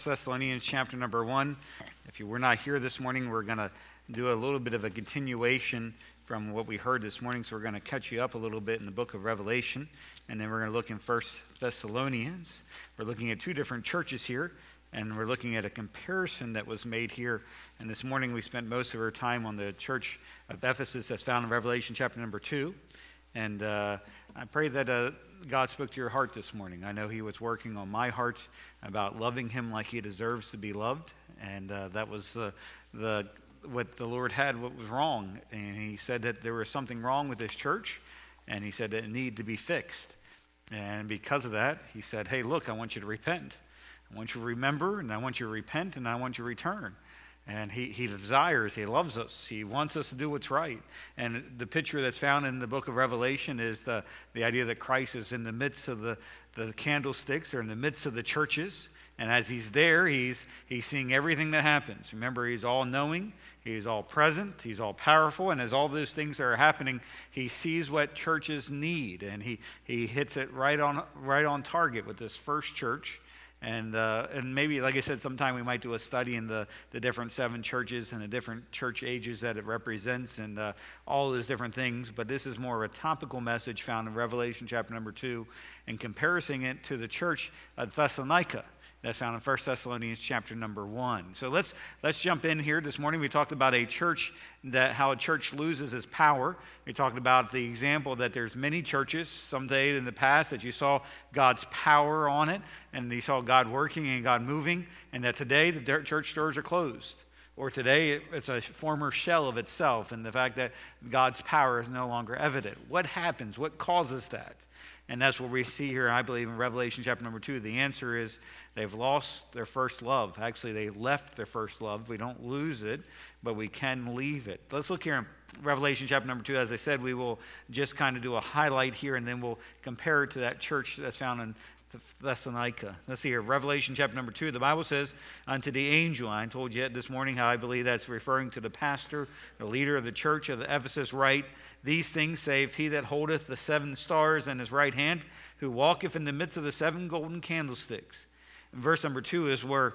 Thessalonians chapter number 1. If you were not here this morning, we're going to do a little bit of a continuation from what we heard this morning. So we're going to catch you up a little bit in the book of Revelation, and then we're going to look in 1 Thessalonians. We're looking at two different churches here, and we're looking at a comparison that was made here. And this morning we spent most of our time on the church of Ephesus that's found in Revelation chapter number 2. And I pray that God spoke to your heart this morning. I know he was working on my heart about loving him like he deserves to be loved. And that was what the Lord had, what was wrong. And he said that there was something wrong with this church. And he said that it needed to be fixed. And because of that, he said, hey, look, I want you to repent. I want you to remember, and I want you to repent, and I want you to return. And he desires, he loves us, he wants us to do what's right. And the picture that's found in the book of Revelation is the idea that Christ is in the midst of the candlesticks, or in the midst of the churches. And as he's there, he's seeing everything that happens. Remember, he's all knowing, he's all present, he's all powerful. And as all those things are happening, he sees what churches need. And he hits it right on target with this first church. And maybe, like I said, sometime we might do a study in the different seven churches and the different church ages that it represents and all those different things. But this is more of a topical message found in Revelation chapter number 2 and comparing it to the church of Thessalonica. That's found in 1 Thessalonians chapter number 1. So let's jump in here. This morning we talked about how a church loses its power. We talked about the example that there's many churches someday in the past that you saw God's power on it, and you saw God working and God moving, and that today the church doors are closed. Or today it's a former shell of itself, and the fact that God's power is no longer evident. What happens? What causes that? And that's what we see here, I believe, in Revelation chapter number 2. The answer is they've lost their first love. Actually, they left their first love. We don't lose it, but we can leave it. Let's look here in Revelation chapter number 2. As I said, we will just kind of do a highlight here, and then we'll compare it to that church that's found in Thessalonica. Let's see here. Revelation chapter number 2. The Bible says, unto the angel, I told you this morning how I believe that's referring to the pastor, the leader of the church of Ephesus, write, these things saith he that holdeth the 7 stars in his right hand, who walketh in the midst of the 7 golden candlesticks. And verse number 2 is where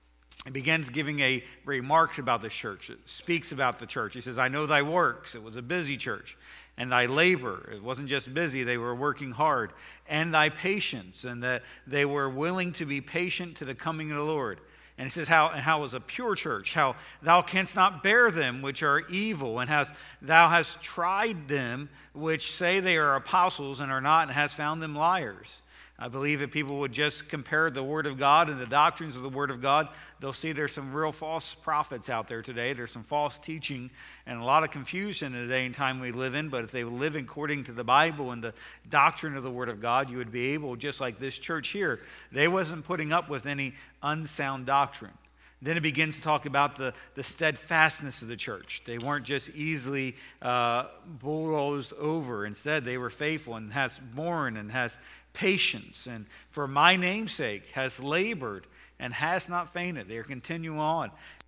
it begins giving a remarks about this church. It speaks about the church. He says, I know thy works. It was a busy church. And thy labor. It wasn't just busy. They were working hard. And thy patience. And that they were willing to be patient to the coming of the Lord. And he says, how was a pure church, how thou canst not bear them which are evil, and thou hast tried them which say they are apostles and are not, and hast found them liars. I believe if people would just compare the Word of God and the doctrines of the Word of God, they'll see there's some real false prophets out there today. There's some false teaching and a lot of confusion in the day and time we live in. But if they live according to the Bible and the doctrine of the Word of God, you would be able, just like this church here, they wasn't putting up with any unsound doctrine. Then it begins to talk about the steadfastness of the church. They weren't just easily bulldozed over. Instead, they were faithful and has borne and has patience. And for my name's sake has labored and has not fainted. They continue on.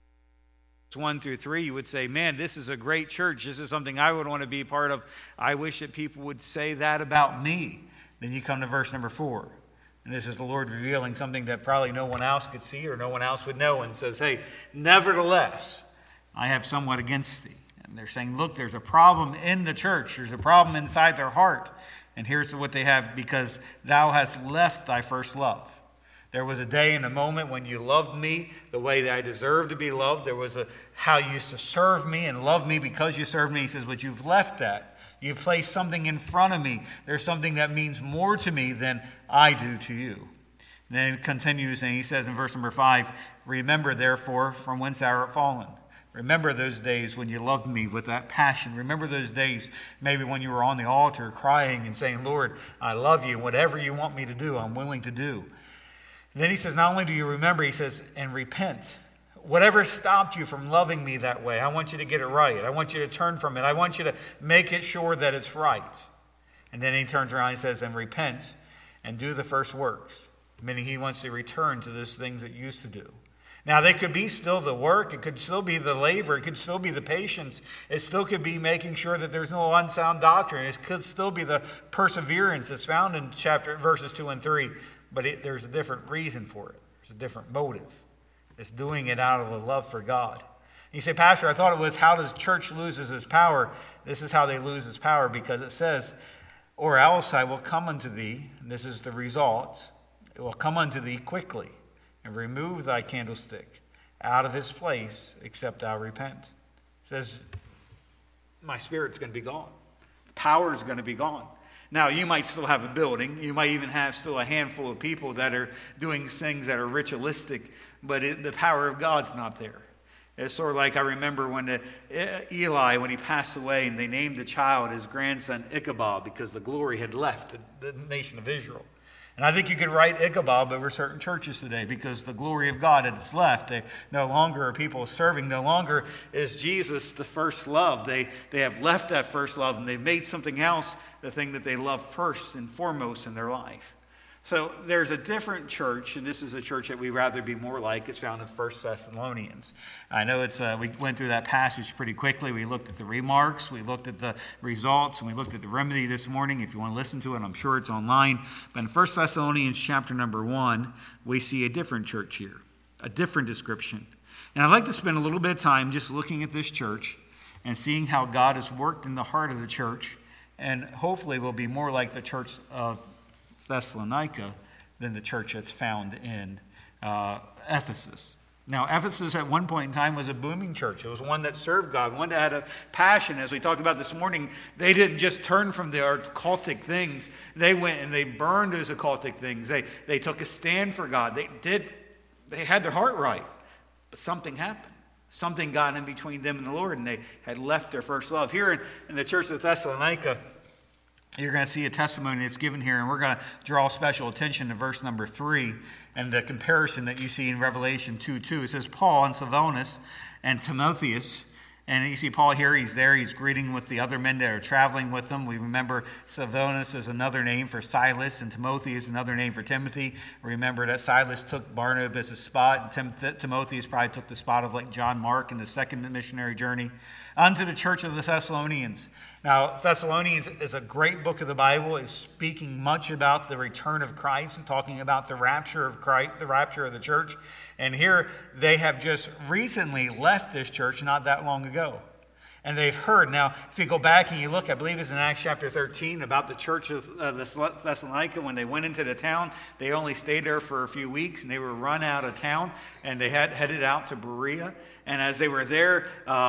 1 through 3, you would say, man, this is a great church. This is something I would want to be part of. I wish that people would say that about me. Then you come to verse number 4. And this is the Lord revealing something that probably no one else could see or no one else would know, and says, hey, nevertheless, I have somewhat against thee. And they're saying, look, there's a problem in the church. There's a problem inside their heart. And here's what they have, because thou hast left thy first love. There was a day and a moment when you loved me the way that I deserved to be loved. There was how you used to serve me and love me because you served me. He says, but you've left that. You've placed something in front of me. There's something that means more to me than I do to you. And then it continues, and he says in verse number 5, remember therefore from whence thou art fallen. Remember those days when you loved me with that passion. Remember those days maybe when you were on the altar crying and saying, Lord, I love you. Whatever you want me to do, I'm willing to do. And then he says, not only do you remember, he says, and repent. Whatever stopped you from loving me that way, I want you to get it right. I want you to turn from it. I want you to make it sure that it's right. And then he turns around and says, and repent and do the first works. Meaning he wants to return to those things that you used to do. Now, they could be still the work. It could still be the labor. It could still be the patience. It still could be making sure that there's no unsound doctrine. It could still be the perseverance that's found in verses 2 and 3. But there's a different reason for it. There's a different motive. It's doing it out of a love for God. You say, Pastor, I thought it was how does church loses its power? This is how they lose its power, because it says, or else I will come unto thee, and this is the result, it will come unto thee quickly, and remove thy candlestick out of his place, except thou repent. It says, my spirit's going to be gone. The power is going to be gone. Now, you might still have a building. You might even have still a handful of people that are doing things that are ritualistic, but the power of God's not there. It's sort of like I remember when Eli, when he passed away, and they named the child, his grandson, Ichabod, because the glory had left the nation of Israel. And I think you could write Ichabod over certain churches today, because the glory of God has left. They no longer are people serving. No longer is Jesus the first love. They have left that first love, and they've made something else the thing that they love first and foremost in their life. So there's a different church, and this is a church that we'd rather be more like. It's found in 1 Thessalonians. I know we went through that passage pretty quickly. We looked at the remarks, we looked at the results, and we looked at the remedy this morning. If you want to listen to it, I'm sure it's online. But in 1 Thessalonians chapter number 1, we see a different church here, a different description. And I'd like to spend a little bit of time just looking at this church and seeing how God has worked in the heart of the church, and hopefully we'll be more like the church of Thessalonica than the church that's found in Ephesus. Now, Ephesus at one point in time was a booming church. It was one that served God, one that had a passion. As we talked about this morning, they didn't just turn from their occultic things. They went and they burned those occultic things. They took a stand for God. They had their heart right. But something happened. Something got in between them and the Lord, and they had left their first love. Here in the church of Thessalonica, you're going to see a testimony that's given here, and we're going to draw special attention to verse number 3 and the comparison that you see in Revelation 2:2. It says, Paul and Silvanus and Timotheus. And you see Paul here, he's there, he's greeting with the other men that are traveling with them. We remember Silvanus is another name for Silas, and Timotheus is another name for Timothy. Remember that Silas took Barnabas' spot, and Timotheus probably took the spot of like John Mark in the second missionary journey. Unto the church of the Thessalonians. Now, Thessalonians is a great book of the Bible. It's speaking much about the return of Christ and talking about the rapture of Christ, the rapture of the church. And here they have just recently left this church not that long ago. And they've heard. Now, if you go back and you look, I believe it's in Acts chapter 13, about the church of Thessalonica. When they went into the town, they only stayed there for a few weeks, and they were run out of town, and they had headed out to Berea. And as they were there,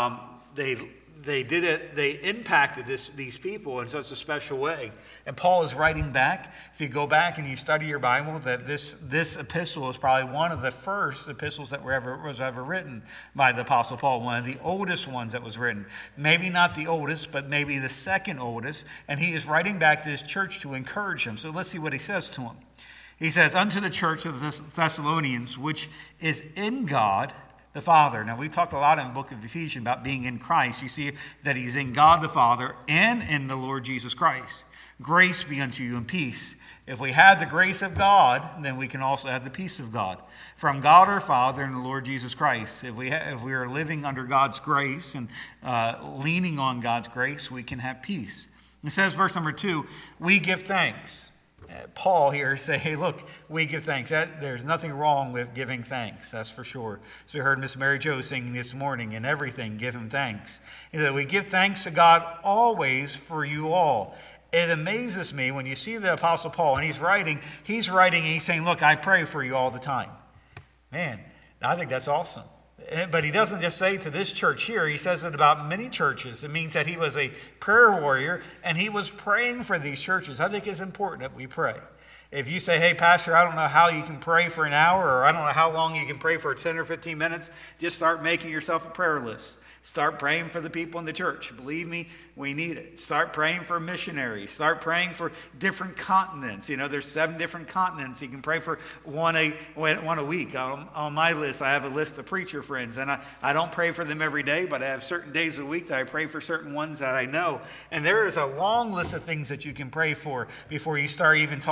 they impacted these people in such a special way. And Paul is writing back. If you go back and you study your Bible, that this epistle is probably one of the first epistles that was ever written by the Apostle Paul, one of the oldest ones that was written. Maybe not the oldest, but maybe the second oldest. And he is writing back to his church to encourage them. So let's see what he says to them. He says, Unto the church of the Thessalonians, which is in God the Father. Now, we talked a lot in the book of Ephesians about being in Christ. You see that he's in God the Father and in the Lord Jesus Christ. Grace be unto you and peace. If we have the grace of God, then we can also have the peace of God. From God our Father and the Lord Jesus Christ. If we are living under God's grace and leaning on God's grace, we can have peace. It says, verse number 2, we give thanks. Paul here say, hey, look, we give thanks. There's nothing wrong with giving thanks, that's for sure. So we heard Miss Mary Jo singing this morning, in everything, give him thanks. He said, we give thanks to God always for you all. It amazes me when you see the Apostle Paul, and he's writing, and he's saying, look, I pray for you all the time. Man, I think that's awesome. But he doesn't just say to this church here, he says it about many churches. It means that he was a prayer warrior, and he was praying for these churches. I think it's important that we pray. If you say, hey, Pastor, I don't know how you can pray for an hour, or I don't know how long you can pray for 10 or 15 minutes, just start making yourself a prayer list. Start praying for the people in the church. Believe me, we need it. Start praying for missionaries. Start praying for different continents. You know, there's 7 different continents. You can pray for one a week. On my list, I have a list of preacher friends. And I don't pray for them every day, but I have certain days a week that I pray for certain ones that I know. And there is a long list of things that you can pray for before you start even talking about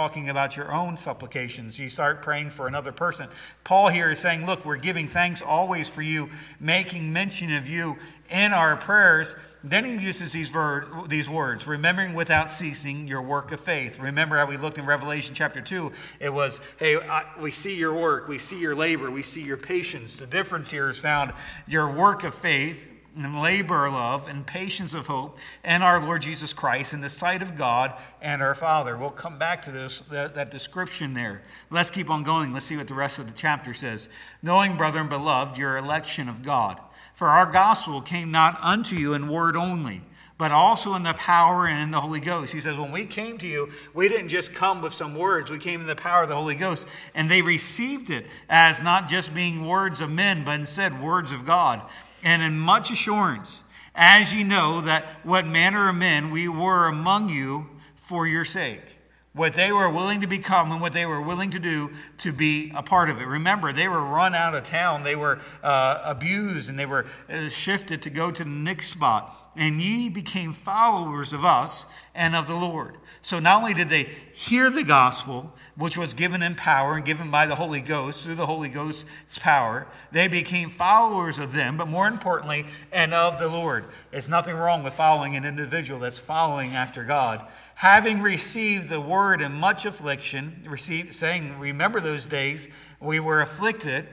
about your own supplications. You start praying for another person. Paul here is saying, look, we're giving thanks always for you, making mention of you in our prayers. Then he uses these words, remembering without ceasing your work of faith. Remember how we looked in Revelation chapter 2. It was, hey, we see your work, we see your labor, we see your patience. The difference here is found your work of faith, and labor of love, and patience of hope, and our Lord Jesus Christ in the sight of God and our Father. We'll come back to this, that description there. Let's keep on going. Let's see what the rest of the chapter says. Knowing, brethren, beloved, your election of God. For our gospel came not unto you in word only, but also in the power and in the Holy Ghost. He says, when we came to you, we didn't just come with some words. We came in the power of the Holy Ghost. And they received it as not just being words of men, but instead words of God. And in much assurance, as ye know that what manner of men we were among you for your sake. What they were willing to become and what they were willing to do to be a part of it. Remember, they were run out of town. They were abused, and they were shifted to go to the next spot. And ye became followers of us and of the Lord. So not only did they hear the gospel, which was given in power and given by the Holy Ghost, through the Holy Ghost's power, they became followers of them, but more importantly, and of the Lord. There's nothing wrong with following an individual that's following after God. Having received the word in much affliction, saying, remember those days, we were afflicted,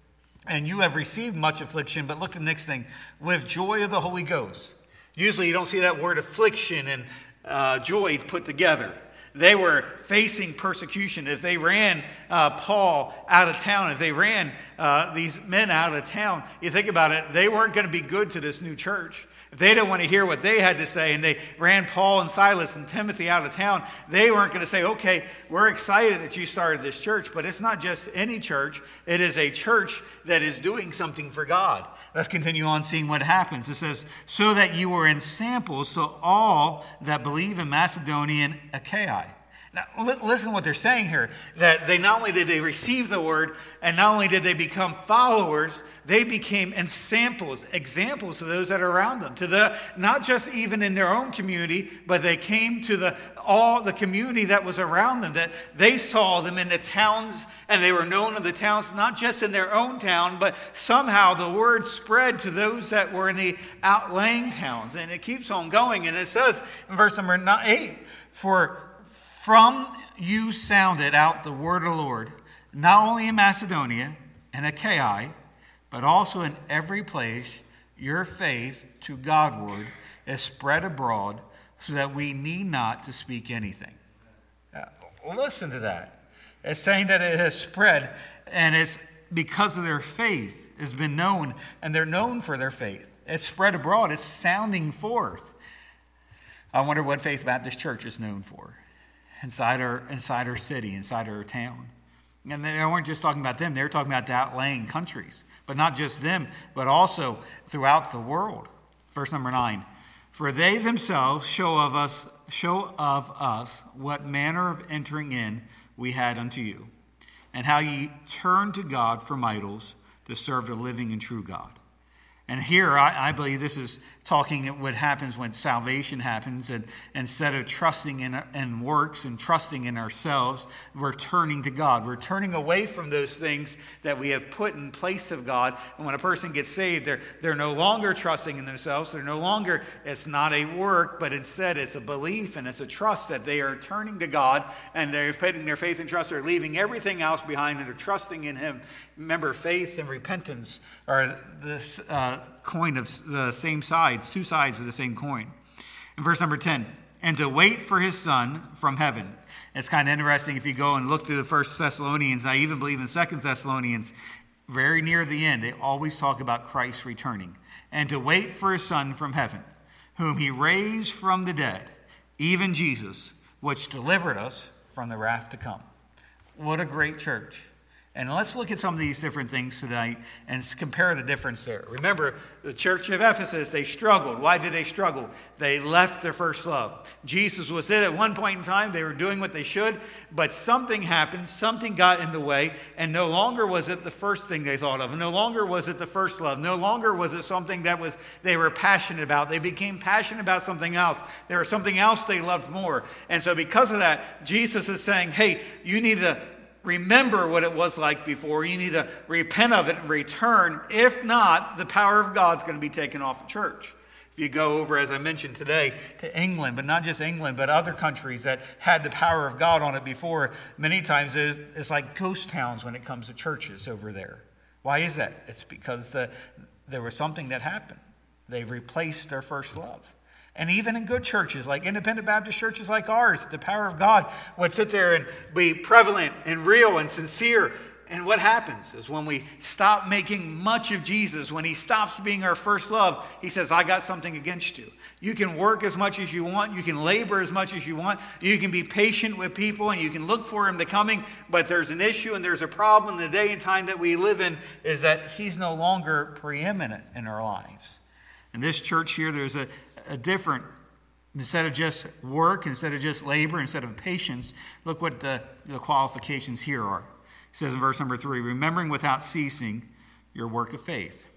and you have received much affliction. But look at the next thing, with joy of the Holy Ghost. Usually you don't see that word affliction and joy put together. They were facing persecution. If they ran Paul out of town, if they ran these men out of town, you think about it, they weren't going to be good to this new church. If they didn't want to hear what they had to say, and they ran Paul and Silas and Timothy out of town, they weren't going to say, okay, we're excited that you started this church, but it's not just any church. It is a church that is doing something for God. Let's continue on seeing what happens. It says, so that you were in samples to all that believe in Macedonia and Achaia. Now, listen to what they're saying here, that they not only did they receive the word, and not only did they become followers, they became examples to those that are around them, to the not just even in their own community, but they came to all the community that was around them, that they saw them in the towns, and they were known in the towns, not just in their own town, but somehow the word spread to those that were in the outlying towns. And it keeps on going, and it says in verse number 8, for from you sounded out the word of the Lord, not only in Macedonia and Achaia, but also in every place your faith to Godward is spread abroad, so that we need not to speak anything. Listen to that. It's saying that it has spread, and it's because of their faith. It's been known, and they're known for their faith. It's spread abroad. It's sounding forth. I wonder what Faith Baptist Church is known for inside our city, inside our town. And they weren't just talking about them. They were talking about the outlying countries. But not just them, but also throughout the world. Verse number 9. For they themselves show of us what manner of entering in we had unto you, and how ye turned to God from idols to serve the living and true God. And here, I believe this is talking what happens when salvation happens. And instead of trusting in works and trusting in ourselves, we're turning to God. We're turning away from those things that we have put in place of God. And when a person gets saved, they're no longer trusting in themselves. They're no longer, it's not a work, but instead it's a belief and it's a trust that they are turning to God, and they're putting their faith and trust. They're leaving everything else behind and they're trusting in Him. Remember, faith and repentance are this coin of the same sides, two sides of the same coin. In verse number 10, and to wait for His Son from heaven. It's kind of interesting if you go and look through the 1 Thessalonians. I even believe in 2 Thessalonians, very near the end, they always talk about Christ returning. And to wait for His Son from heaven, whom He raised from the dead, even Jesus, which delivered us from the wrath to come. What a great church. And let's look at some of these different things tonight and compare the difference there. Remember, the church of Ephesus, they struggled. Why did they struggle? They left their first love. Jesus was it at one point in time. They were doing what they should, but something happened. Something got in the way, and no longer was it the first thing they thought of. No longer was it the first love. No longer was it something that they were passionate about. They became passionate about something else. There was something else they loved more. And so because of that, Jesus is saying, hey, you need to remember what it was like before. You need to repent of it and return. If not, the power of God's going to be taken off the church. If you go over, as I mentioned today, to England, but not just England, but other countries that had the power of God on it before, many times it's like ghost towns when it comes to churches over there. Why is that? It's because there was something that happened. They replaced their first love. And even in good churches, like independent Baptist churches like ours, the power of God would sit there and be prevalent and real and sincere. And what happens is when we stop making much of Jesus, when he stops being our first love, he says, I got something against you. You can work as much as you want. You can labor as much as you want. You can be patient with people and you can look for him to coming. But there's an issue and there's a problem in the day and time that we live in is that he's no longer preeminent in our lives. In this church here, there's a different, instead of just work, instead of just labor, instead of patience, look what the qualifications here are. It says in verse number 3, remembering without ceasing your work of faith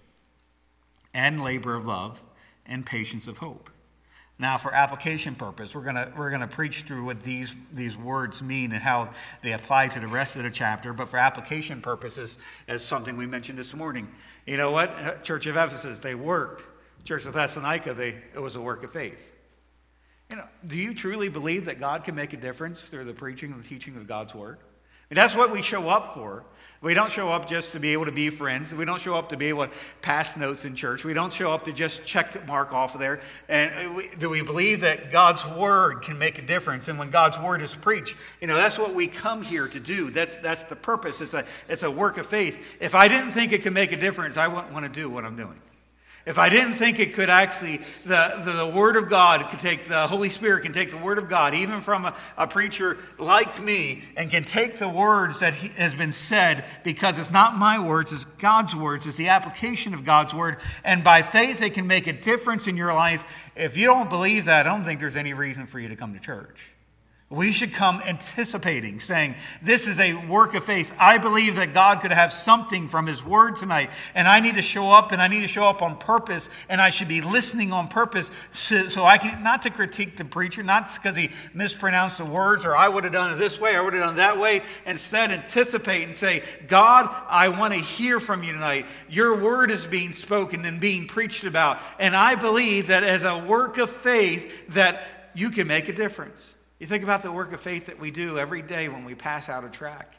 and labor of love and patience of hope. Now, for application purpose, we're gonna preach through what these words mean and how they apply to the rest of the chapter. But for application purposes, as something we mentioned this morning, you know what? Church of Ephesus, they worked. Church of Thessalonica, it was a work of faith. You know, do you truly believe that God can make a difference through the preaching and the teaching of God's word? And that's what we show up for. We don't show up just to be able to be friends. We don't show up to be able to pass notes in church. We don't show up to just check mark off of there. And do we believe that God's word can make a difference? And when God's word is preached, you know, that's what we come here to do. That's the purpose. It's a work of faith. If I didn't think it could make a difference, I wouldn't want to do what I'm doing. If I didn't think it could actually, the Word of God could take, the Holy Spirit can take the Word of God, even from a preacher like me, and can take the words that has been said, because it's not my words, it's God's words, it's the application of God's Word, and by faith it can make a difference in your life. If you don't believe that, I don't think there's any reason for you to come to church. We should come anticipating, saying, this is a work of faith. I believe that God could have something from his word tonight, and I need to show up, and I need to show up on purpose, and I should be listening on purpose so I can, not to critique the preacher, not because he mispronounced the words, or I would have done it this way, I would have done it that way. Instead, anticipate and say, God, I want to hear from you tonight. Your word is being spoken and being preached about, and I believe that as a work of faith that you can make a difference. You think about the work of faith that we do every day when we pass out a tract.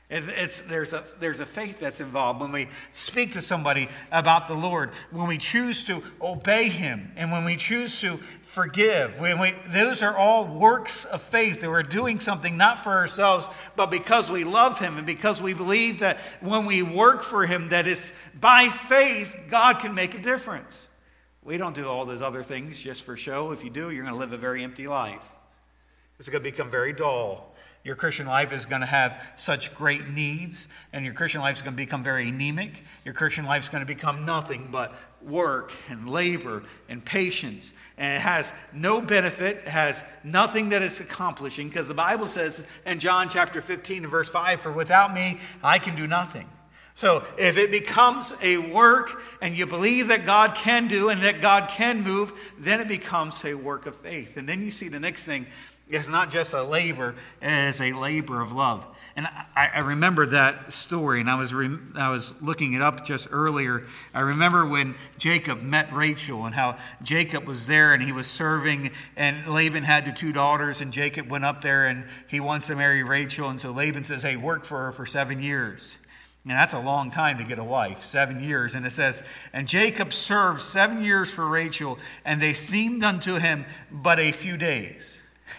There's a faith that's involved when we speak to somebody about the Lord, when we choose to obey him, and when we choose to forgive. Those are all works of faith that we're doing something not for ourselves, but because we love him and because we believe that when we work for him, that it's by faith God can make a difference. We don't do all those other things just for show. If you do, you're going to live a very empty life. It's going to become very dull. Your Christian life is going to have such great needs, and your Christian life is going to become very anemic. Your Christian life is going to become nothing but work and labor and patience. And it has no benefit, it has nothing that it's accomplishing, because the Bible says in John chapter 15 and verse 5, for without me, I can do nothing. So if it becomes a work and you believe that God can do and that God can move, then it becomes a work of faith. And then you see the next thing. It's not just a labor, it's a labor of love. And I remember that story, and I was looking it up just earlier. I remember when Jacob met Rachel and how Jacob was there and he was serving, and Laban had the 2 daughters, and Jacob went up there and he wants to marry Rachel. And so Laban says, hey, work for her for 7 years. And that's a long time to get a wife, 7 years. And it says, and Jacob served 7 years for Rachel, and they seemed unto him but a few days.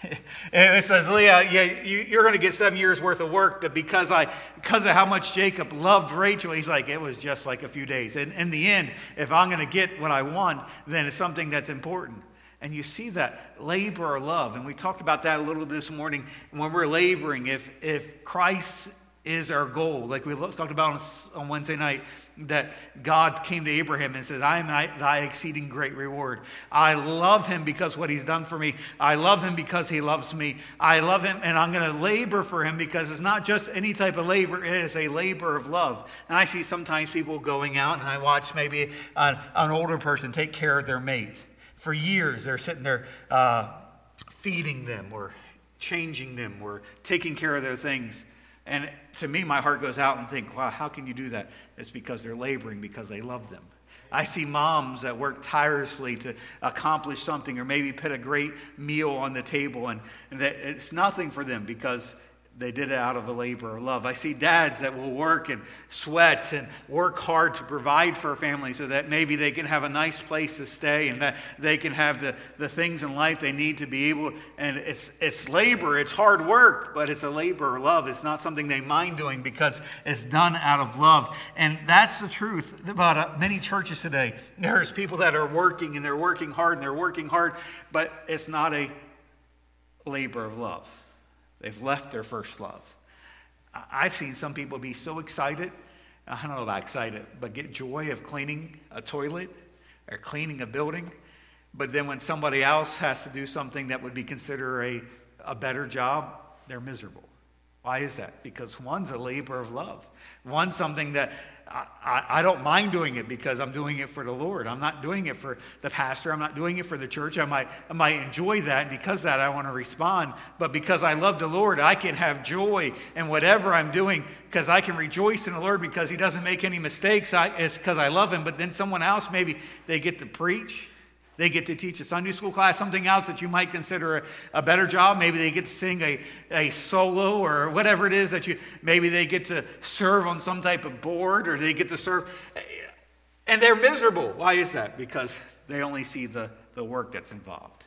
It says, Leah, you're going to get 7 years worth of work, but because of how much Jacob loved Rachel, he's like, it was just like a few days. And in the end, if I'm going to get what I want, then it's something that's important. And you see that labor or love. And we talked about that a little bit this morning when we're laboring. If Christ is our goal. Like we talked about on Wednesday night, that God came to Abraham and says, I am thy exceeding great reward. I love him because what he's done for me. I love him because he loves me. I love him, and I'm going to labor for him, because it's not just any type of labor. It is a labor of love. And I see sometimes people going out, and I watch maybe an older person take care of their mate. For years, they're sitting there feeding them or changing them or taking care of their things. And to me, my heart goes out and think, wow, how can you do that? It's because they're laboring, because they love them. I see moms that work tirelessly to accomplish something, or maybe put a great meal on the table, and that it's nothing for them because they did it out of a labor of love. I see dads that will work and sweat and work hard to provide for a family so that maybe they can have a nice place to stay, and that they can have the things in life they need to be able. And it's labor, it's hard work, but it's a labor of love. It's not something they mind doing because it's done out of love. And that's the truth about many churches today. There's people that are working, and they're working hard, and they're working hard, but it's not a labor of love. They've left their first love. I've seen some people be so excited, I don't know about excited, but get joy of cleaning a toilet or cleaning a building. But then when somebody else has to do something that would be considered a better job, they're miserable. Why is that? Because one's a labor of love. One's something that I don't mind doing it because I'm doing it for the Lord. I'm not doing it for the pastor. I'm not doing it for the church. I might enjoy that, and because of that I want to respond. But because I love the Lord, I can have joy in whatever I'm doing, because I can rejoice in the Lord because he doesn't make any mistakes. It's because I love him. But then someone else, maybe they get to preach. They get to teach a Sunday school class, something else that you might consider a better job. Maybe they get to sing a solo or whatever it is maybe they get to serve on some type of board, or they get to serve. And they're miserable. Why is that? Because they only see the work that's involved.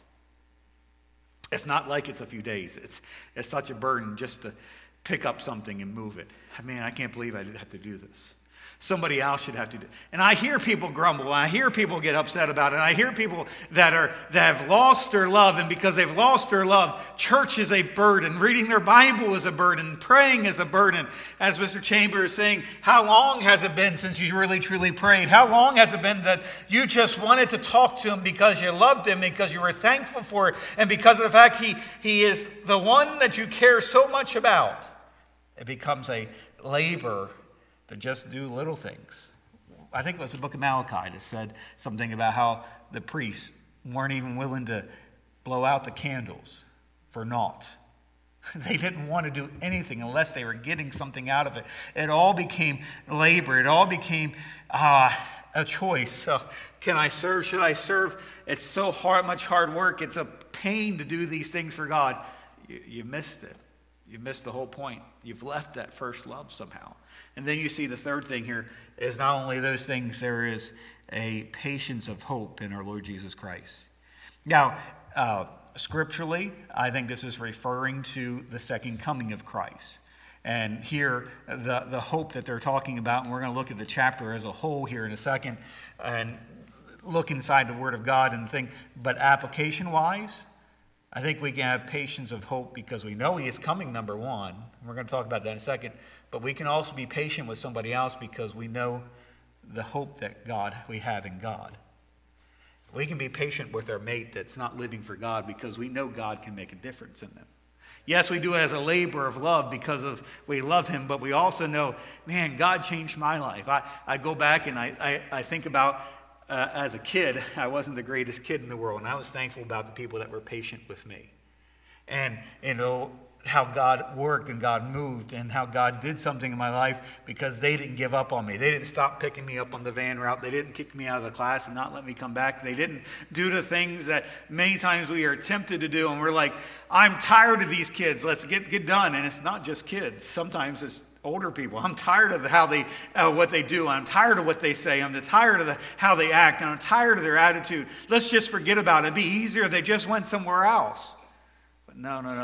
It's not like it's a few days. It's such a burden just to pick up something and move it. Man, I can't believe I have to do this. Somebody else should have to do it. And I hear people grumble, and I hear people get upset about it, and I hear people that have lost their love, and because they've lost their love, church is a burden, reading their Bible is a burden, praying is a burden. As Mr. Chambers is saying, how long has it been since you really truly prayed? How long has it been that you just wanted to talk to him because you loved him, because you were thankful for it, and because of the fact he is the one that you care so much about? It becomes a labor to just do little things. I think it was the book of Malachi that said something about how the priests weren't even willing to blow out the candles for naught. They didn't want to do anything unless they were getting something out of it. It all became labor. It all became a choice. So, can I serve? Should I serve? It's so much hard work. It's a pain to do these things for God. You missed it. You missed the whole point. You've left that first love somehow. And then you see the third thing here is not only those things, there is a patience of hope in our Lord Jesus Christ. Now, scripturally, I think this is referring to the second coming of Christ. And here, the hope that they're talking about, and we're going to look at the chapter as a whole here in a second, and look inside the Word of God and think, but application-wise, I think we can have patience of hope because we know he is coming, number one. We're going to talk about that in a second. But we can also be patient with somebody else because we know the hope that we have in God. We can be patient with our mate that's not living for God because we know God can make a difference in them. Yes, we do it as a labor of love because we love him, but we also know, man, God changed my life. I go back and I think about as a kid, I wasn't the greatest kid in the world, and I was thankful about the people that were patient with me. And, how God worked and God moved and how God did something in my life because they didn't give up on me. They didn't stop picking me up on the van route. They didn't kick me out of the class and not let me come back. They didn't do the things that many times we are tempted to do, and we're like, I'm tired of these kids. Let's get done. And it's not just kids. Sometimes it's older people. I'm tired of how what they do. I'm tired of what they say. I'm tired of how they act, and I'm tired of their attitude. Let's just forget about it. It'd be easier if they just went somewhere else. But no.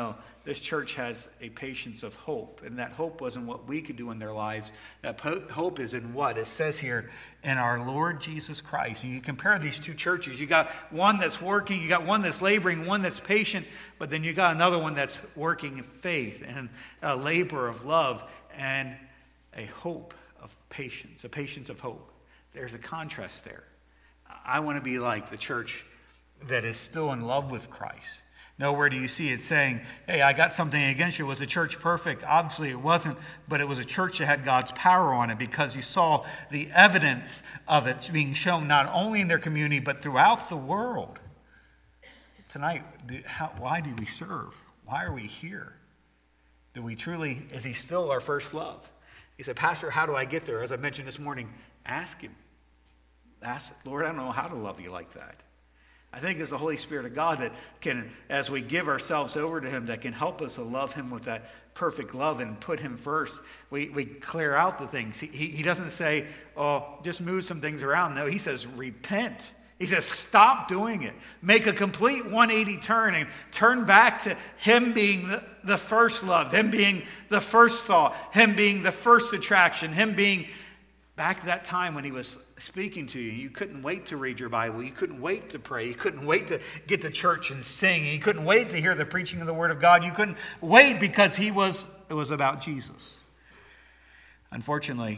this church has a patience of hope. And that hope wasn't what we could do in their lives. That hope is in what? It says here, in our Lord Jesus Christ. And you compare these two churches. You got one that's working, you got one that's laboring, one that's patient, but then you got another one that's working in faith and a labor of love and a hope of patience, a patience of hope. There's a contrast there. I want to be like the church that is still in love with Christ. Nowhere do you see it saying, hey, I got something against you. Was the church perfect? Obviously it wasn't, but it was a church that had God's power on it because you saw the evidence of it being shown not only in their community, but throughout the world. Tonight, why do we serve? Why are we here? Do we truly, is he still our first love? He said, Pastor, how do I get there? As I mentioned this morning, ask him. Ask, Lord, I don't know how to love you like that. I think it's the Holy Spirit of God that can, as we give ourselves over to him, that can help us to love him with that perfect love and put him first. We clear out the things. He doesn't say, oh, just move some things around. No, he says, repent. He says, stop doing it. Make a complete 180 turn and turn back to him being the first love, him being the first thought, him being the first attraction, him being back to that time when he was speaking to you. You couldn't wait to read your Bible. You couldn't wait to pray. You couldn't wait to get to church and sing. You couldn't wait to hear the preaching of the Word of God. You couldn't wait because it was about Jesus. Unfortunately,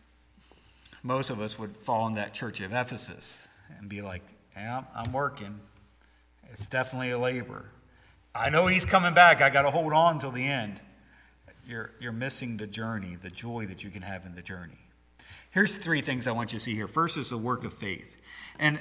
most of us would fall in that church of Ephesus and be like, yeah, I'm working. It's definitely a labor. I know he's coming back. I got to hold on till the end. You're missing the journey, the joy that you can have in the journey. Here's 3 things I want you to see here. First is the work of faith. And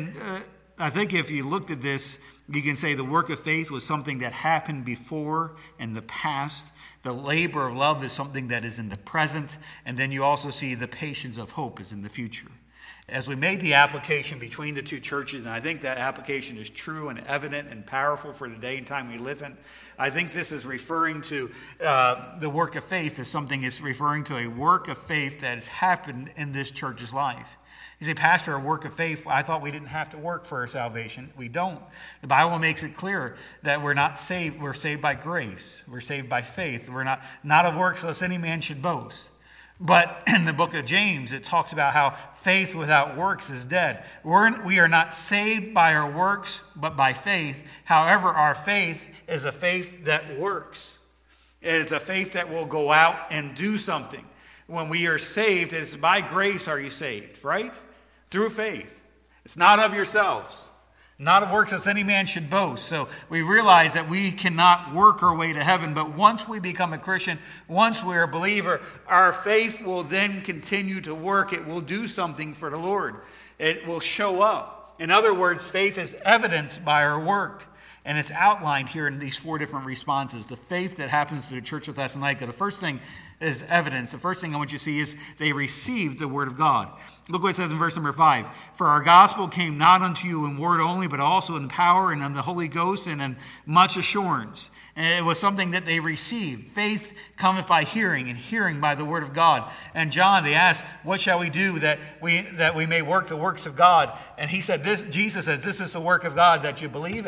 I think if you looked at this, you can say the work of faith was something that happened before in the past. The labor of love is something that is in the present. And then you also see the patience of hope is in the future. As we made the application between the two churches, and I think that application is true and evident and powerful for the day and time we live in, I think this is referring to the work of faith as something is referring to a work of faith that has happened in this church's life. You say, Pastor, a work of faith, I thought we didn't have to work for our salvation. We don't. The Bible makes it clear that we're not saved. We're saved by grace. We're saved by faith. We're not of works lest any man should boast. But in the book of James, it talks about how faith without works is dead. We are not saved by our works, but by faith. However, our faith is a faith that works. It is a faith that will go out and do something. When we are saved, it's by grace are you saved, right? Through faith. It's not of yourselves. Not of works as any man should boast. So we realize that we cannot work our way to heaven. But once we become a Christian, once we're a believer, our faith will then continue to work. It will do something for the Lord. It will show up. In other words, faith is evidenced by our work. And it's outlined here in these 4 different responses. The faith that happens to the church of Thessalonica. The first thing is evidence. The first thing I want you to see is they received the word of God. Look what it says in verse number 5. For our gospel came not unto you in word only, but also in power and in the Holy Ghost and in much assurance. And it was something that they received. Faith cometh by hearing, and hearing by the word of God. And John, they asked, what shall we do that we may work the works of God? And he said, Jesus says, this is the work of God, that you believeth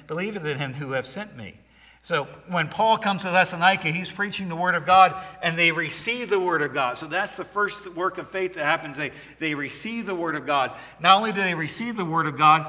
in him who have sent me. So when Paul comes to Thessalonica, he's preaching the word of God, and they receive the word of God. So that's the first work of faith that happens. They receive the word of God. Not only do they receive the word of God,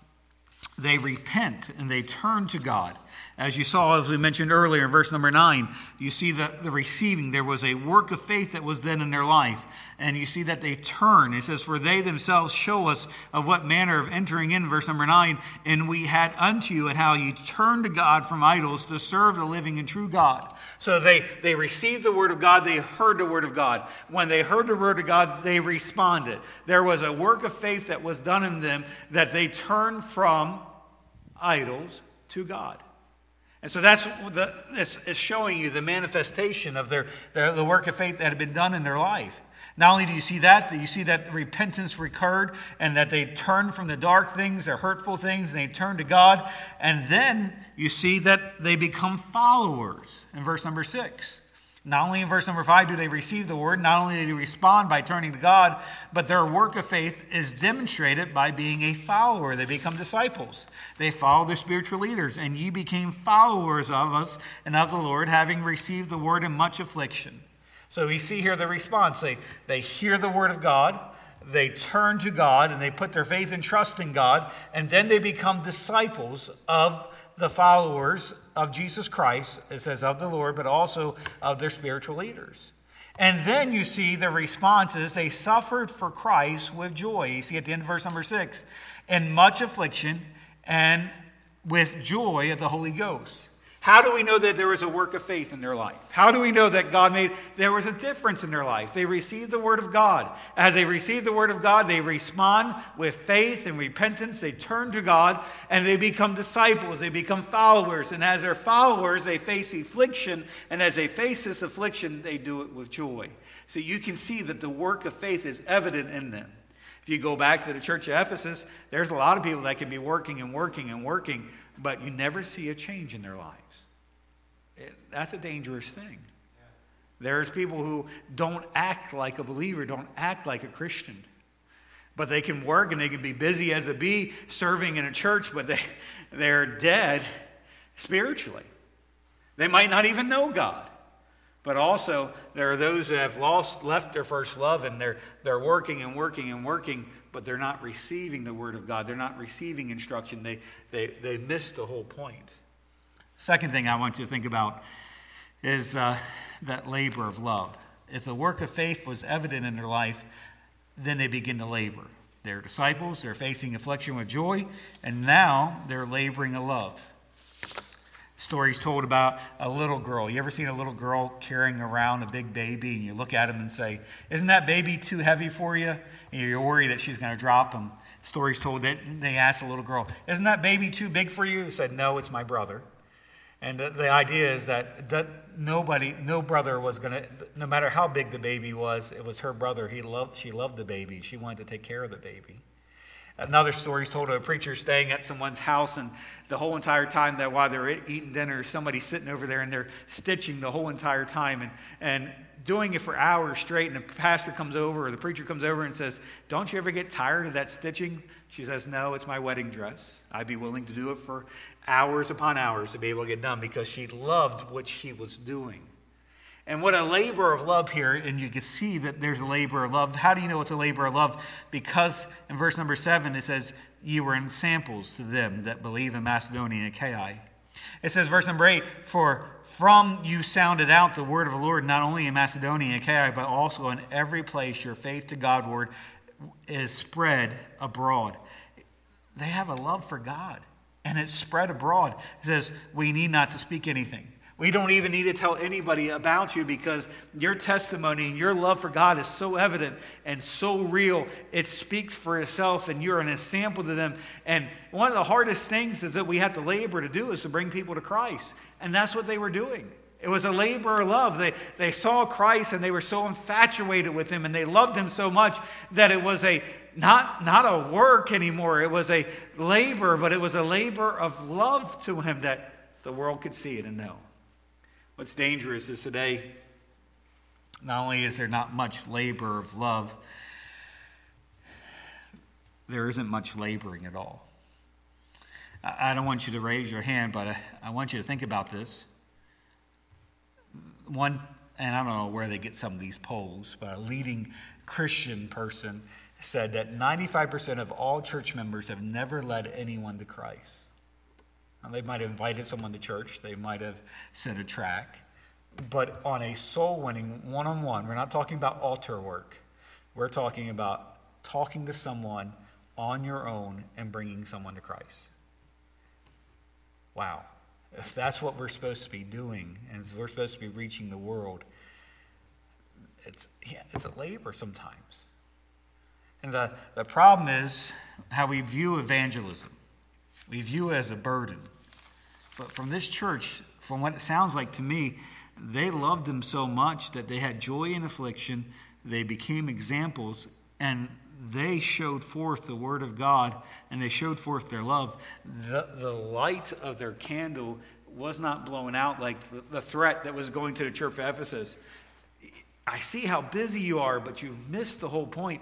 they repent and they turn to God. As you saw, as we mentioned earlier in verse number 9, you see the receiving. There was a work of faith that was done in their life. And you see that they turn. It says, for they themselves show us of what manner of entering in, verse number 9, and we had unto you, and how you turned to God from idols to serve the living and true God. So they received the word of God. They heard the word of God. When they heard the word of God, they responded. There was a work of faith that was done in them, that they turned from idols to God. And so it's showing you the manifestation of the work of faith that had been done in their life. Not only do you see that you see that repentance recurred, and that they turned from the dark things, their hurtful things, and they turned to God. And then you see that they become followers in verse number 6. Not only in verse number 5 do they receive the word, not only do they respond by turning to God, but their work of faith is demonstrated by being a follower. They become disciples. They follow their spiritual leaders. And ye became followers of us and of the Lord, having received the word in much affliction. So we see here the response. They hear the word of God, they turn to God, and they put their faith and trust in God, and then they become disciples of the followers of Jesus Christ. It says of the Lord, but also of their spiritual leaders. And then you see the response is they suffered for Christ with joy. You see at the end of verse number 6, in much affliction and with joy of the Holy Ghost. How do we know that there was a work of faith in their life? How do we know that there was a difference in their life? They received the word of God. As they receive the word of God, they respond with faith and repentance. They turn to God and they become disciples. They become followers. And as they're followers, they face affliction. And as they face this affliction, they do it with joy. So you can see that the work of faith is evident in them. If you go back to the church of Ephesus, there's a lot of people that can be working and working and working, but you never see a change in their lives. That's a dangerous thing. There's people who don't act like a believer, don't act like a Christian. But they can work and they can be busy as a bee serving in a church, but they're dead spiritually. They might not even know God. But also, there are those who have left their first love, and they're working and working and working, but they're not receiving the word of God. They're not receiving instruction. They miss the whole point. Second thing I want you to think about is that labor of love. If the work of faith was evident in their life, then they begin to labor. They're disciples, they're facing affliction with joy, and now they're laboring in love. Stories told about a little girl. You ever seen a little girl carrying around a big baby, and you look at him and say, isn't that baby too heavy for you? And you're worried that she's going to drop him. Stories told that they asked a little girl, isn't that baby too big for you? They said, no, it's my brother. And the idea is that no brother was going to, no matter how big the baby was, it was her brother. She loved the baby. She wanted to take care of the baby. Another story is told of a preacher staying at someone's house, and the whole entire time that while they're eating dinner, somebody's sitting over there and they're stitching the whole entire time and doing it for hours straight. And the pastor comes over or the preacher comes over and says, don't you ever get tired of that stitching? She says, no, it's my wedding dress. I'd be willing to do it for hours upon hours to be able to get done, because she loved what she was doing. And what a labor of love here, and you can see that there's a labor of love. How do you know it's a labor of love? Because in verse number 7 it says, you were in samples to them that believe in Macedonia and Achaia. It says, verse number 8, for from you sounded out the word of the Lord, not only in Macedonia and Achaia, but also in every place your faith to Godward is spread abroad. They have a love for God, and it's spread abroad. It says, we need not to speak anything. We don't even need to tell anybody about you, because your testimony and your love for God is so evident and so real. It speaks for itself, and you're an example to them. And one of the hardest things is that we have to labor to do is to bring people to Christ. And that's what they were doing. It was a labor of love. They saw Christ and they were so infatuated with him, and they loved him so much that it was not a work anymore. It was a labor, but it was a labor of love to him that the world could see it and know. What's dangerous is today, not only is there not much labor of love, there isn't much laboring at all. I don't want you to raise your hand, but I want you to think about this. And I don't know where they get some of these polls, but a leading Christian person said that 95% of all church members have never led anyone to Christ. Now, they might have invited someone to church. They might have sent a tract. But on a soul-winning, one-on-one, we're not talking about altar work. We're talking about talking to someone on your own and bringing someone to Christ. Wow. If that's what we're supposed to be doing, and we're supposed to be reaching the world, it's a labor sometimes. And the problem is how we view evangelism. We view it as a burden. But from this church, from what it sounds like to me, they loved him so much that they had joy in affliction. They became examples, and they showed forth the word of God, and they showed forth their love. The light of their candle was not blown out like the threat that was going to the church of Ephesus. I see how busy you are, but you've missed the whole point.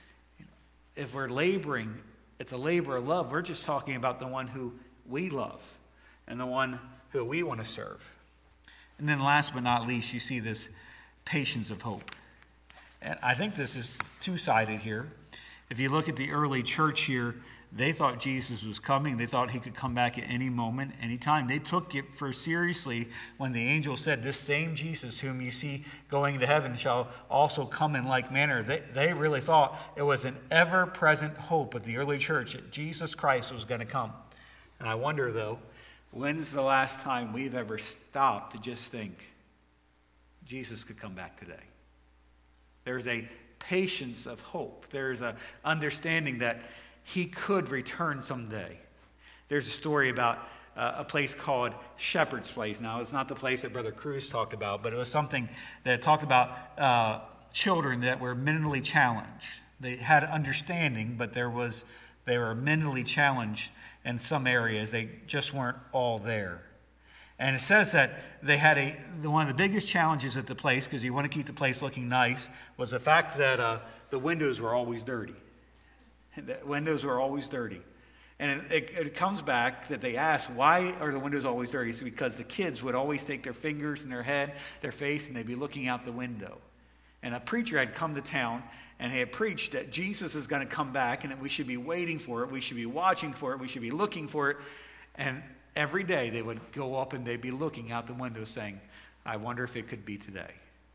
If we're laboring, it's a labor of love. We're just talking about the one who we love and the one who we want to serve. And then last but not least, you see this patience of hope. And I think this is two-sided here. If you look at the early church here, they thought Jesus was coming. They thought he could come back at any moment, any time. They took it for seriously when the angel said, this same Jesus whom you see going to heaven shall also come in like manner. They really thought it was an ever-present hope of the early church that Jesus Christ was going to come. And I wonder, though, when's the last time we've ever stopped to just think, Jesus could come back today? There's a patience of hope. There's an understanding that he could return someday. There's a story about a place called Shepherd's Place. Now, it's not the place that Brother Cruz talked about, but it was something that talked about children that were mentally challenged. They had understanding, but they were mentally challenged in some areas. They just weren't all there. And it says that they had one of the biggest challenges at the place, because you want to keep the place looking nice, was the fact that the windows were always dirty. The windows were always dirty. And it comes back that they asked, why are the windows always dirty? It's because the kids would always take their fingers in their head, their face, and they'd be looking out the window. And a preacher had come to town, and he had preached that Jesus is going to come back, and that we should be waiting for it, we should be watching for it, we should be looking for it. And every day they would go up and they'd be looking out the window saying, I wonder if it could be today.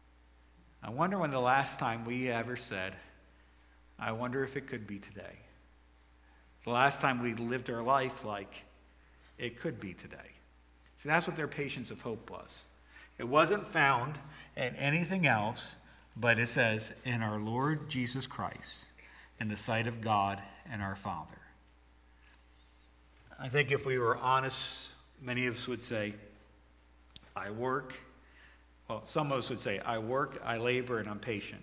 I wonder when the last time we ever said, I wonder if it could be today. The last time we lived our life like it could be today. See, that's what their patience of hope was. It wasn't found in anything else, but it says, in our Lord Jesus Christ, in the sight of God and our Father. I think if we were honest, many of us would say, I work. Well, some of us would say, I work, I labor, and I'm patient.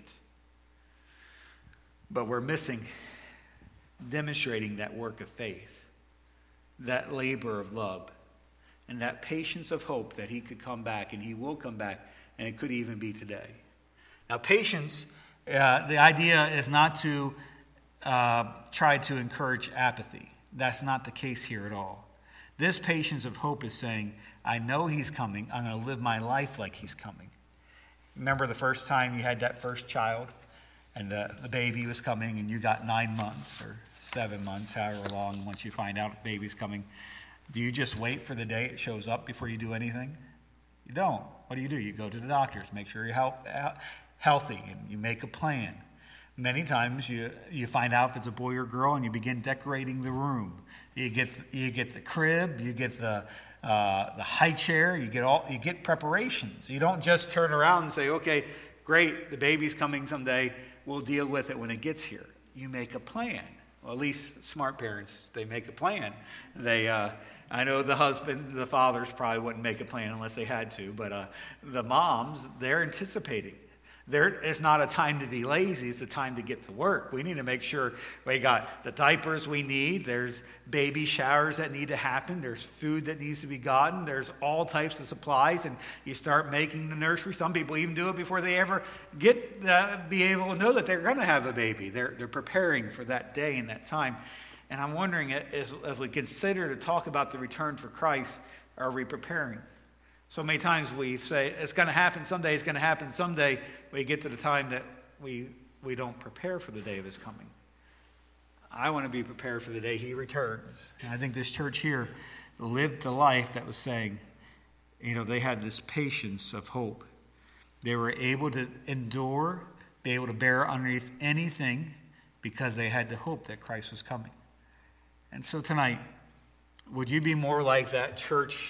But we're missing demonstrating that work of faith, that labor of love, and that patience of hope that he could come back, and he will come back, and it could even be today. Now, patience, the idea is not to try to encourage apathy. That's not the case here at all. This patience of hope is saying, I know he's coming. I'm going to live my life like he's coming. Remember the first time you had that first child and the baby was coming and you got 9 months or 7 months, however long, once you find out the baby's coming. Do you just wait for the day it shows up before you do anything? You don't. What do? You go to the doctors, make sure you're healthy, and you make a plan. Many times you find out if it's a boy or girl and you begin decorating the room. You get the crib, you get the high chair, you get preparations. You don't just turn around and say, okay, great, the baby's coming someday, we'll deal with it when it gets here. You make a plan. Well, at least smart parents, they make a plan. I know the fathers probably wouldn't make a plan unless they had to, but the moms, they're anticipating. It's not a time to be lazy, it's a time to get to work. We need to make sure we got the diapers we need, there's baby showers that need to happen, there's food that needs to be gotten, there's all types of supplies, and you start making the nursery. Some people even do it before they ever be able to know that they're going to have a baby. They're preparing for that day and that time. And I'm wondering, as we consider to talk about the return for Christ, are we preparing? So many times we say, it's going to happen someday, it's going to happen someday. We get to the time that we don't prepare for the day of his coming. I want to be prepared for the day he returns. And I think this church here lived the life that was saying, they had this patience of hope. They were able to endure, be able to bear underneath anything because they had the hope that Christ was coming. And so tonight, would you be more like that church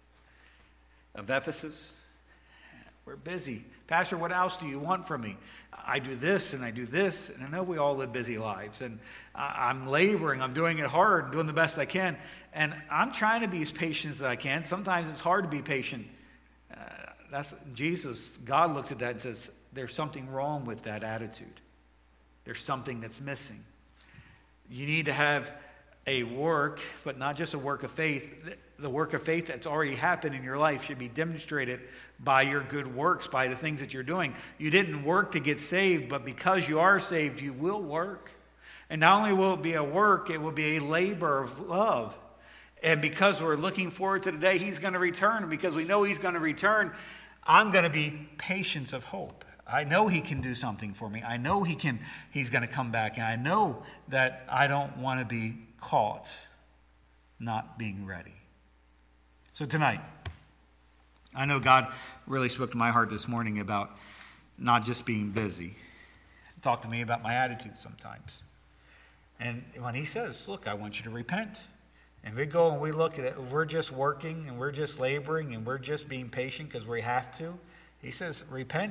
of Ephesus? We're busy. Pastor, what else do you want from me? I do this and I do this, and I know we all live busy lives, and I'm laboring, I'm doing it hard, doing the best I can, and I'm trying to be as patient as I can. Sometimes it's hard to be patient. That's Jesus. God looks at that and says, there's something wrong with that attitude. There's something that's missing. You need to have a work, but not just a work of faith. the work of faith that's already happened in your life should be demonstrated by your good works, by the things that you're doing. You didn't work to get saved, but because you are saved, you will work. And not only will it be a work, it will be a labor of love. And because we're looking forward to the day he's going to return, and because we know he's going to return, I'm going to be patient of hope. I know he can do something for me. I know he's going to come back. And I know that I don't want to be caught not being ready. So tonight, I know God really spoke to my heart this morning about not just being busy. Talk to me about my attitude sometimes. And when he says, look, I want you to repent. And we go and we look at it. We're just working and we're just laboring and we're just being patient because we have to. He says, repent.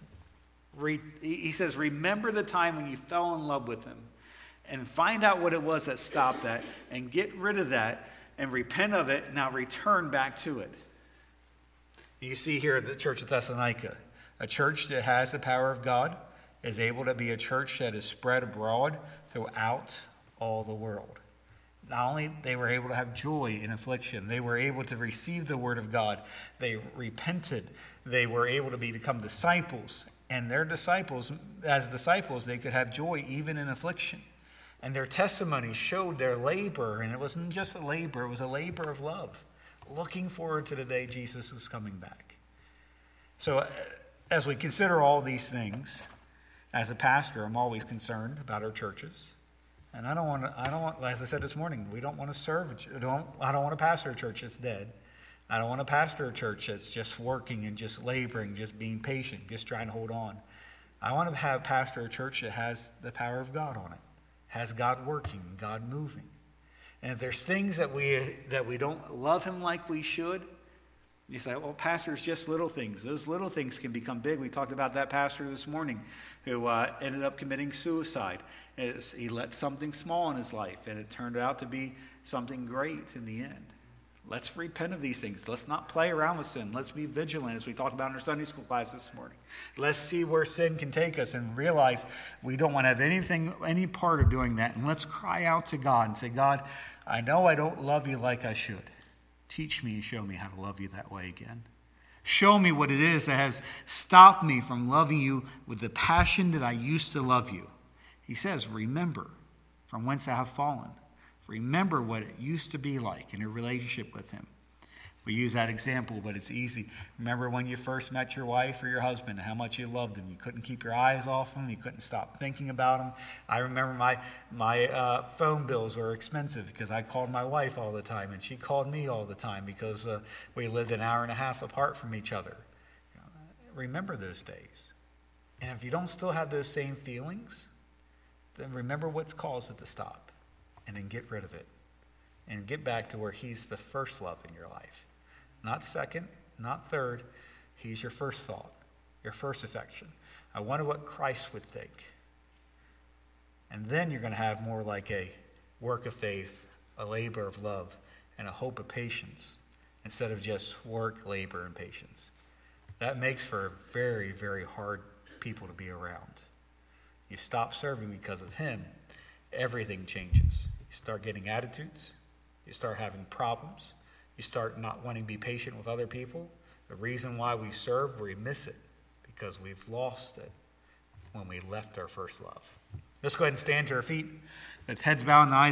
He says, remember the time when you fell in love with him and find out what it was that stopped that and get rid of that and repent of it. Now return back to it. You see here at the church of Thessalonica, a church that has the power of God is able to be a church that is spread abroad throughout all the world. Not only they were able to have joy in affliction, they were able to receive the word of God. They repented. They were able to become disciples. And their disciples, as disciples, they could have joy even in affliction. And their testimony showed their labor. And it wasn't just a labor, it was a labor of love. Looking forward to the day Jesus is coming back. So as we consider all these things, as a pastor, I'm always concerned about our churches. And I don't want, as I said this morning, we don't want to serve, I don't want to pastor a church that's dead. I don't want to pastor a church that's just working and just laboring, just being patient, just trying to hold on. I want to pastor a church that has the power of God on it, has God working, God moving. And if there's things that we don't love him like we should, you say, well, pastor, it's just little things. Those little things can become big. We talked about that pastor this morning who ended up committing suicide. He let something small in his life, and it turned out to be something great in the end. Let's repent of these things. Let's not play around with sin. Let's be vigilant, as we talked about in our Sunday school class this morning. Let's see where sin can take us and realize we don't want to have any part of doing that. And let's cry out to God and say, God, I know I don't love you like I should. Teach me and show me how to love you that way again. Show me what it is that has stopped me from loving you with the passion that I used to love you. He says, remember from whence I have fallen. Remember what it used to be like in your relationship with him. We use that example, but it's easy. Remember when you first met your wife or your husband, how much you loved him. You couldn't keep your eyes off him. You couldn't stop thinking about him. I remember my phone bills were expensive because I called my wife all the time, and she called me all the time because we lived an hour and a half apart from each other. Remember those days. And if you don't still have those same feelings, then remember what's caused it to stop, and then get rid of it. And get back to where he's the first love in your life. Not second, not third. He's your first thought, your first affection. I wonder what Christ would think. And then you're going to have more like a work of faith, a labor of love, and a hope of patience, instead of just work, labor, and patience. That makes for very, very hard people to be around. You stop serving because of him, everything changes. You start getting attitudes. You start having problems. You start not wanting to be patient with other people. The reason why we serve, we miss it because we've lost it when we left our first love. Let's go ahead and stand to our feet with heads bowed and eyes